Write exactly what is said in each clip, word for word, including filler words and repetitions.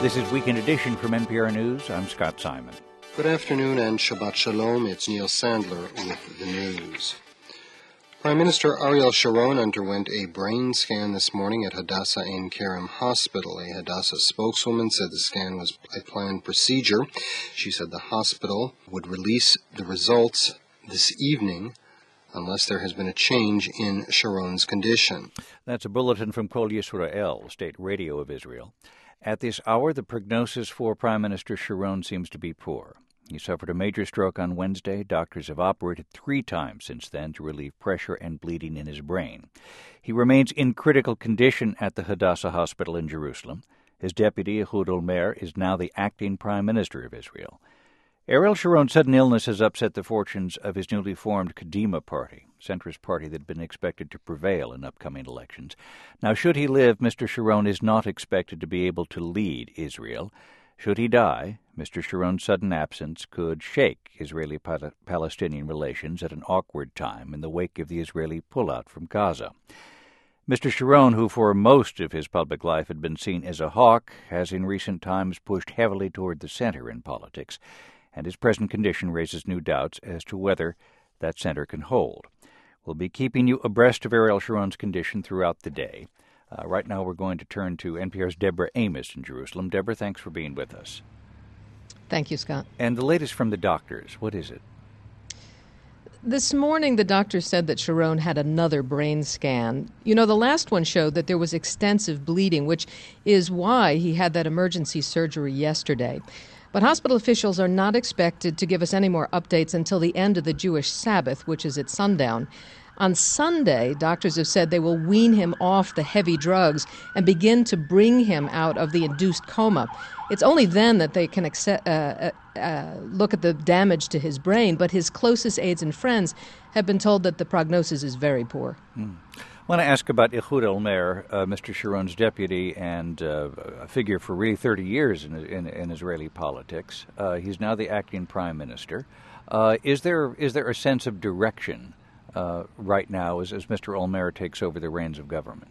This is Weekend Edition from N P R News. I'm Scott Simon. Good afternoon and Shabbat Shalom. It's Neil Sandler with the news. Prime Minister Ariel Sharon underwent a brain scan this morning at Hadassah Ein Kerem Hospital. A Hadassah spokeswoman said the scan was a planned procedure. She said the hospital would release the results this evening unless there has been a change in Sharon's condition. That's a bulletin from Kol Yisrael, state radio of Israel. At this hour, the prognosis for Prime Minister Sharon seems to be poor. He suffered a major stroke on Wednesday. Doctors have operated three times since then to relieve pressure and bleeding in his brain. He remains in critical condition at the Hadassah Hospital in Jerusalem. His deputy, Ehud Olmert, is now the acting Prime Minister of Israel. Ariel Sharon's sudden illness has upset the fortunes of his newly formed Kadima party, centrist party that had been expected to prevail in upcoming elections. Now, should he live, Mister Sharon is not expected to be able to lead Israel. Should he die, Mister Sharon's sudden absence could shake Israeli-Palestinian relations at an awkward time in the wake of the Israeli pullout from Gaza. Mister Sharon, who for most of his public life had been seen as a hawk, has in recent times pushed heavily toward the center in politics, and his present condition raises new doubts as to whether that center can hold. We'll be keeping you abreast of Ariel Sharon's condition throughout the day. Uh, right now we're going to turn to N P R's Deborah Amos in Jerusalem. Deborah, thanks for being with us. Thank you, Scott. And the latest from the doctors, what is it? This morning, the doctor said that Sharon had another brain scan. You know, the last one showed that there was extensive bleeding, which is why he had that emergency surgery yesterday. But hospital officials are not expected to give us any more updates until the end of the Jewish Sabbath, which is at sundown. On Sunday, doctors have said they will wean him off the heavy drugs and begin to bring him out of the induced coma. It's only then that they can accept, uh, uh, look at the damage to his brain, but his closest aides and friends have been told that the prognosis is very poor. Hmm. I want to ask about Ehud Olmert, uh, Mister Sharon's deputy and uh, a figure for really thirty years in, in, in Israeli politics. Uh, he's now the acting prime minister. Uh, is there is there a sense of direction uh, right now as, as Mister Olmert takes over the reins of government?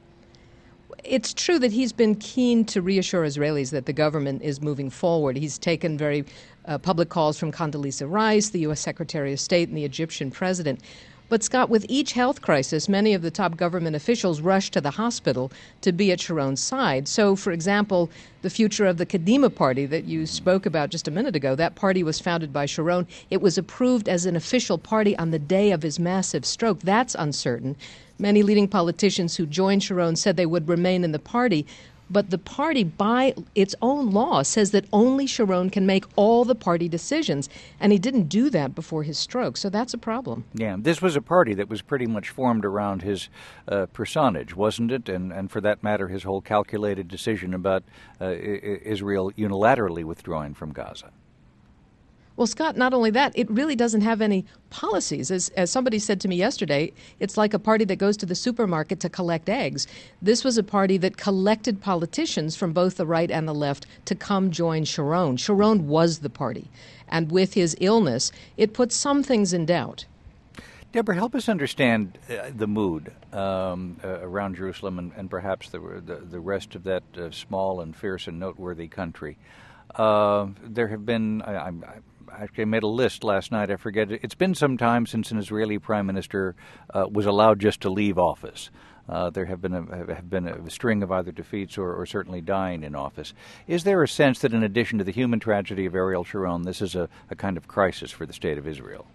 It's true that he's been keen to reassure Israelis that the government is moving forward. He's taken very uh, public calls from Condoleezza Rice, the U S Secretary of State, and the Egyptian president. But, Scott, with each health crisis, many of the top government officials rush to the hospital to be at Sharon's side. So, for example, the future of the Kadima party that you spoke about just a minute ago, that party was founded by Sharon. It was approved as an official party on the day of his massive stroke. That's uncertain. Many leading politicians who joined Sharon said they would remain in the party. But the party, by its own law, says that only Sharon can make all the party decisions. And he didn't do that before his stroke, so that's a problem. Yeah, this was a party that was pretty much formed around his uh, personage, wasn't it? And, and for that matter, his whole calculated decision about uh, I- Israel unilaterally withdrawing from Gaza. Well, Scott, not only that, it really doesn't have any policies. As, as somebody said to me yesterday, it's like a party that goes to the supermarket to collect eggs. This was a party that collected politicians from both the right and the left to come join Sharon. Sharon was the party. And with his illness, it put some things in doubt. Deborah, help us understand uh, the mood um, uh, around Jerusalem and, and perhaps the, the, the rest of that uh, small and fierce and noteworthy country. Uh, there have been... I, I, Actually, I made a list last night. I forget. It's been some time since an Israeli prime minister uh, was allowed just to leave office. Uh, there have been a, have been a string of either defeats or, or certainly dying in office. Is there a sense that in addition to the human tragedy of Ariel Sharon, this is a, a kind of crisis for the state of Israel?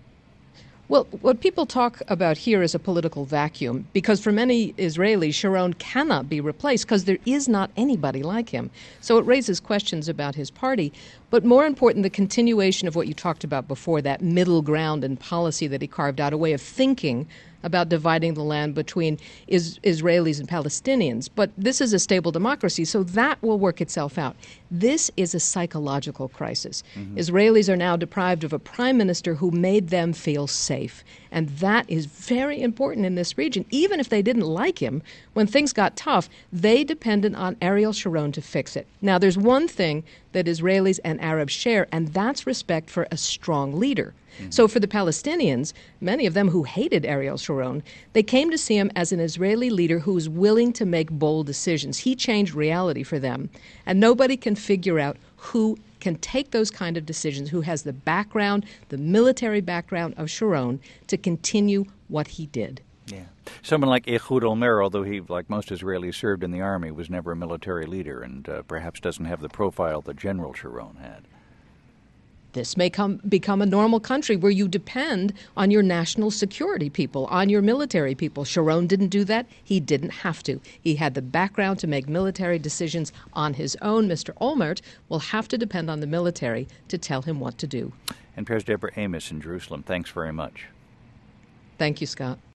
Well, what people talk about here is a political vacuum, because for many Israelis, Sharon cannot be replaced because there is not anybody like him. So it raises questions about his party. But more important, the continuation of what you talked about before, that middle ground and policy that he carved out, a way of thinking about dividing the land between is- Israelis and Palestinians. But this is a stable democracy, so that will work itself out. This is a psychological crisis. Mm-hmm. Israelis are now deprived of a prime minister who made them feel safe. And that is very important in this region. Even if they didn't like him, when things got tough, they depended on Ariel Sharon to fix it. Now, there's one thing that that Israelis and Arabs share, and that's respect for a strong leader. Mm-hmm. So for the Palestinians, many of them who hated Ariel Sharon, they came to see him as an Israeli leader who was willing to make bold decisions. He changed reality for them, and nobody can figure out who can take those kind of decisions, who has the background, the military background of Sharon, to continue what he did. Yeah. Someone like Ehud Olmert, although he, like most Israelis, served in the army, was never a military leader and uh, perhaps doesn't have the profile that General Sharon had. This may come, become a normal country where you depend on your national security people, on your military people. Sharon didn't do that. He didn't have to. He had the background to make military decisions on his own. Mister Olmert will have to depend on the military to tell him what to do. N P R's Deborah Amos in Jerusalem. Thanks very much. Thank you, Scott.